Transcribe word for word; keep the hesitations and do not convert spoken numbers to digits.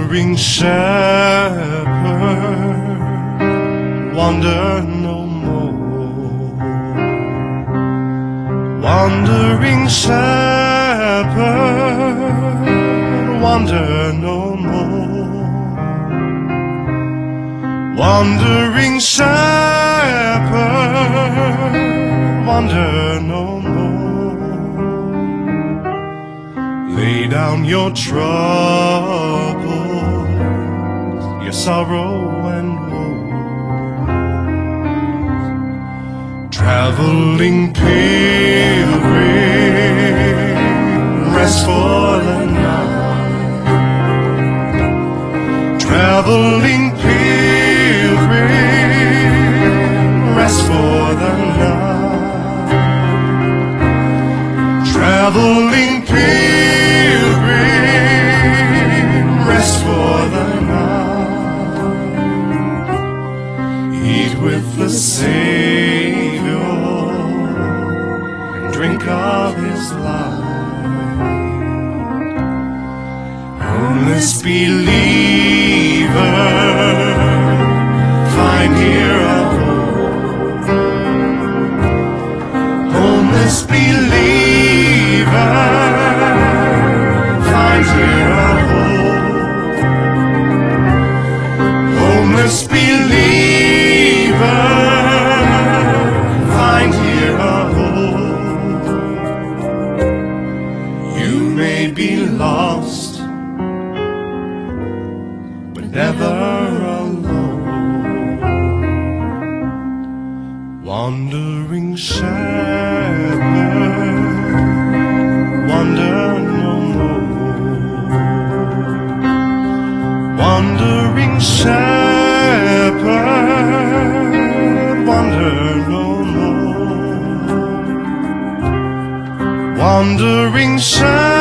Wandering shepherd, wander no more. Wandering shepherd, wander no more. Wandering shepherd, wander no more. Lay down your troubles, your sorrow and woes. Traveling pilgrim, rest for the night. Traveling pilgrim, rest for the night. Traveling pilgrim, rest for the night. Eat with the Savior and drink of His light. Homeless believer, find here a home. Homeless believer, find here a home. Homeless believer, find here a home. You may be lost, but never alone. Wandering shepherd, wander no more. Wandering shepherd, wander no more. Wandering shepherd,